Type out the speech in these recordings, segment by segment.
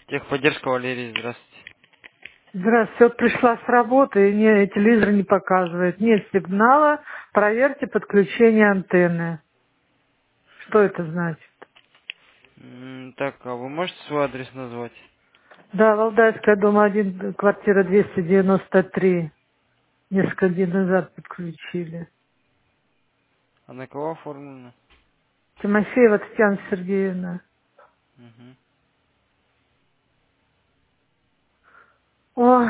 Техподдержка, Валерий, здравствуйте. Здравствуйте. Вот пришла с работы, и мне телевизор не показывает. Нет сигнала. Проверьте подключение антенны. Что это значит? Так, а вы можете свой адрес назвать? Да, Валдайская, дом 1, квартира 293. Несколько дней назад подключили. А на кого оформлено? Тимофеева Татьяна Сергеевна. Мгм. Ой,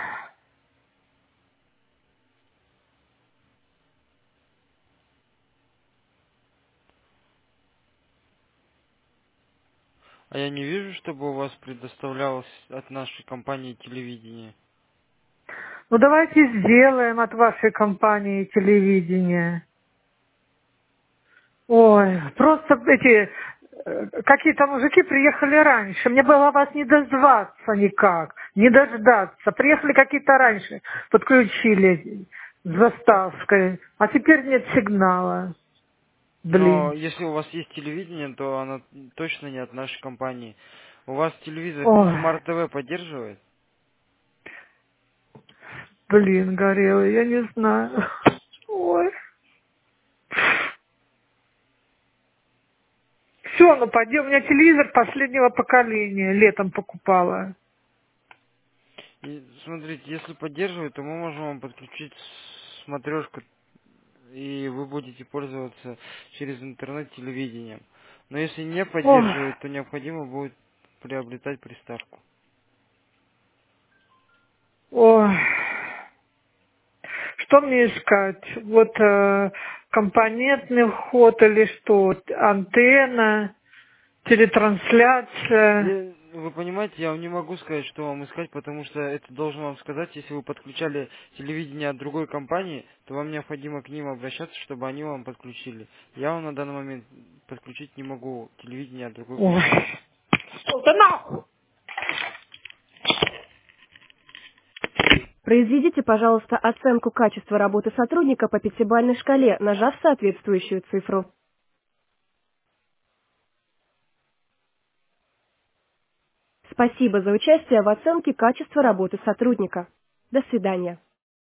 А я не вижу, чтобы у вас предоставлялось от нашей компании телевидение. ну давайте сделаем от вашей компании телевидение. Ой, просто эти какие-то мужики приехали раньше. Мне было вас не дозваться никак, не дождаться. Приехали какие-то раньше, подключили с заставкой. А теперь нет сигнала. Но Блин. если у вас есть телевидение, то оно точно не от нашей компании. У вас телевизор Ой, Smart TV поддерживает? блин, горела, я не знаю. Ой. Все, ну пойдем. У меня телевизор последнего поколения. Летом покупала. И смотрите, если поддерживает, то мы можем вам подключить смотрешку, и вы будете пользоваться через интернет телевидением. Но если не Ой, поддерживает, то необходимо будет приобретать приставку. ой. Что мне искать? Вот компонентный вход или что? Антенна, телетрансляция. Вы понимаете, я вам не могу сказать, что вам искать, потому что это должен вам сказать, если вы подключали телевидение от другой компании, то вам необходимо к ним обращаться, чтобы они вам подключили. Я вам на данный момент подключить не могу телевидение от другой Ой, компании. да нахуй! Произведите, пожалуйста, оценку качества работы сотрудника по пятибалльной шкале, нажав соответствующую цифру. Спасибо за участие в оценке качества работы сотрудника. До свидания.